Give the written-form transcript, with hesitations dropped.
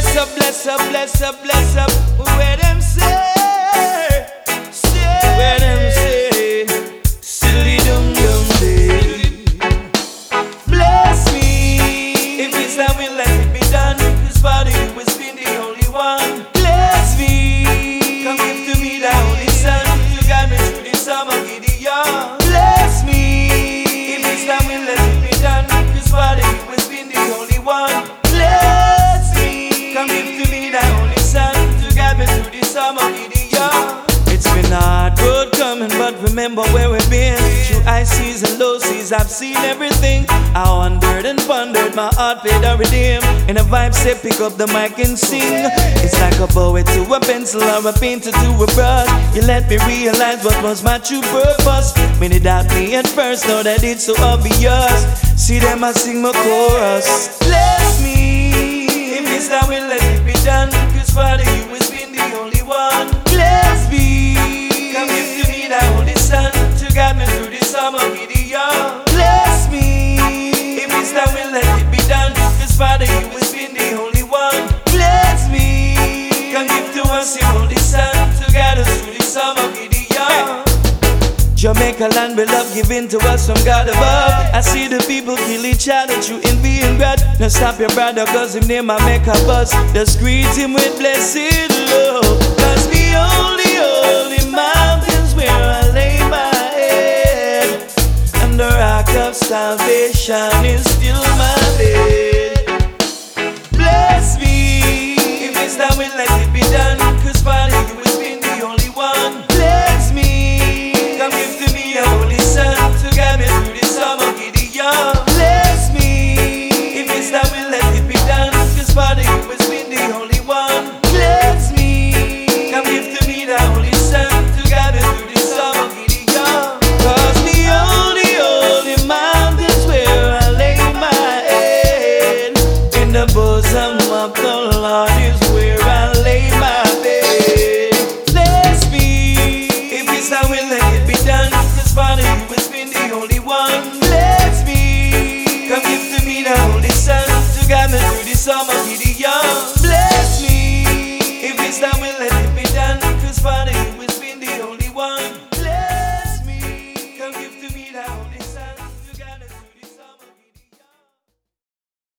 bless up, bless up. Where them say, where them say, silly dum dum day. Bless me, if it's not will let it be done. This body will be the only one. Bless me, come give to me the Holy Son to guide me through this summer Gideon. Bless me, if it's not will let it be done. This body will be the only one. Bless me, come give to me the Holy Son to guide me through this summer Gideon. It's been hard road coming, but remember where we've been. Through high seas and low seas, I've seen everything. I wondered and pondered, my heart paid a redeem. In a vibe say pick up the mic and sing. It's like a poet to a pencil or a painter to a brush. You let me realize what was my true purpose. Many doubt me at first, know that it's so obvious. See them I sing my chorus. Bless me, if it's not will let it be done. Cause Father, you has been the only one. Bless me, come give to me the Holy Son to guide me through this summer Gideon. Bless me, if it's not will let it be done. Cause Father, you has been the only one. Bless me, come give to us your Holy Son to guide us through this summer Gideon. Jamaica land with love given to us from God above. I see the people kill each other through envy and grudge. Now stop your brother cause him name I make a buzz. Just greet him with blessed love. Cause the only mountains where I lay my head, and the rock of salvation is still my bed.